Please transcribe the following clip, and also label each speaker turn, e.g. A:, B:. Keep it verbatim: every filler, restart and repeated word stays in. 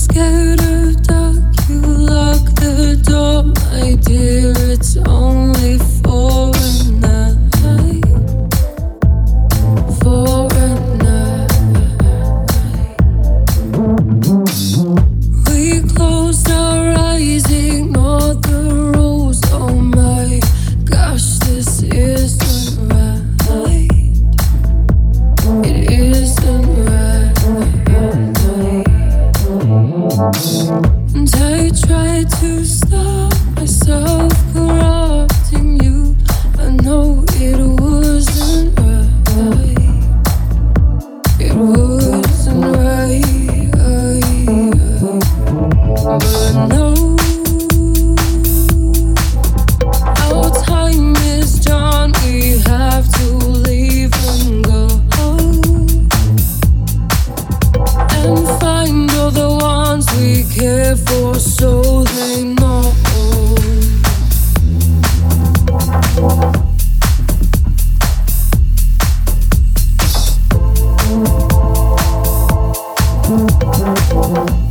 A: scared of dark, you lock the door, my dear. It's only for a night, for a night. We closed our eyes, ignored the rules. Oh my gosh, this isn't right. It isn't right. And I tried to stop myself corrupting you. I know it wasn't right. It wasn't right. But no, our time is done. We have to leave and go and find all the ones we care for, so they know. Thank you.